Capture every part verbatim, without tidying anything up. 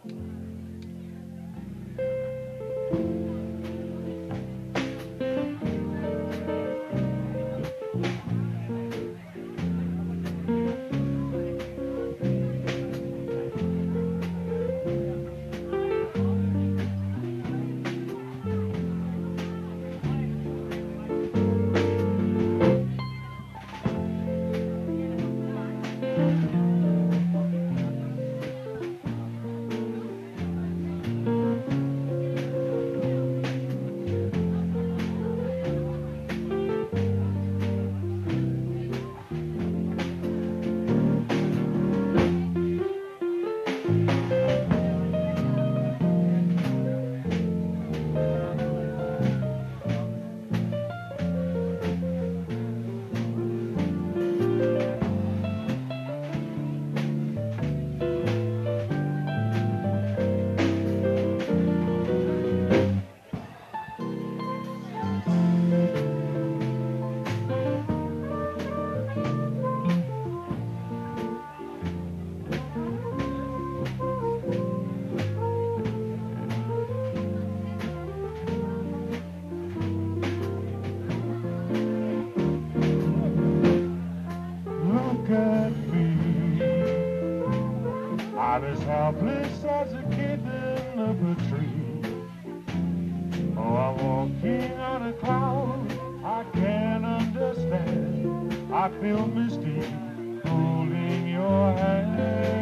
I'm as helpless as a kitten up a tree. Oh, I'm walking on a cloud I can't understand. I feel misty holding your hand,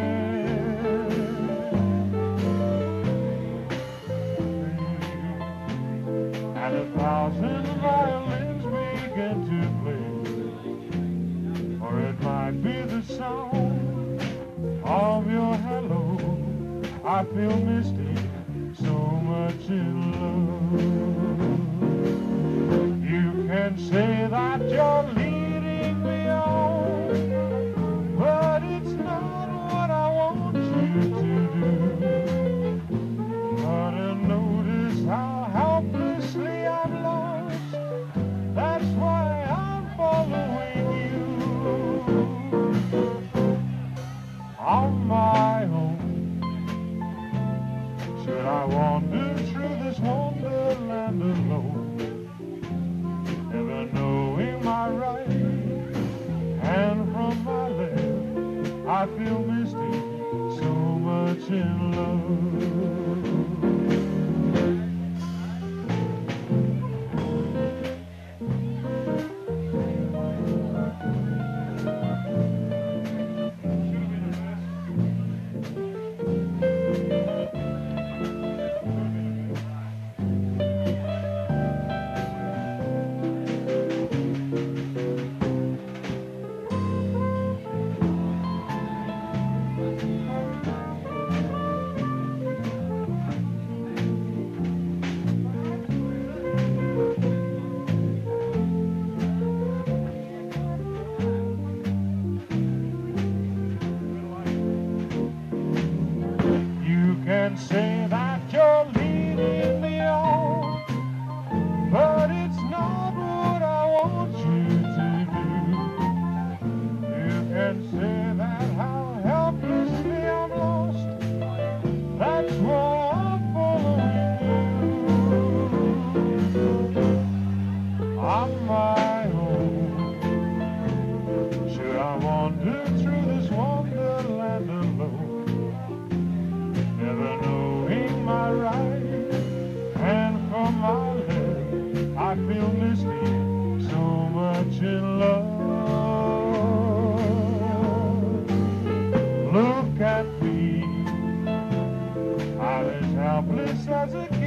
and a thousand violins begin to play, or it might be the sound of your hello. I feel misty, so much in love. You can say that you're leading me on, but it's not what I want you to do. But to notice how helplessly I'm lost, that's why I'm following you. On my own, should I wander through this wonderland alone, never knowing my right hand from my left? I feel misty, so much in love. You can say that you're leading me on, but it's not what I want you to do. You can say that how helplessly I'm lost, that's why I'm following you. On my own, should I wander through this wonderland alone, never knowing my right hand from my left? I feel misty, so much in love. Look at me, I'm as helpless as a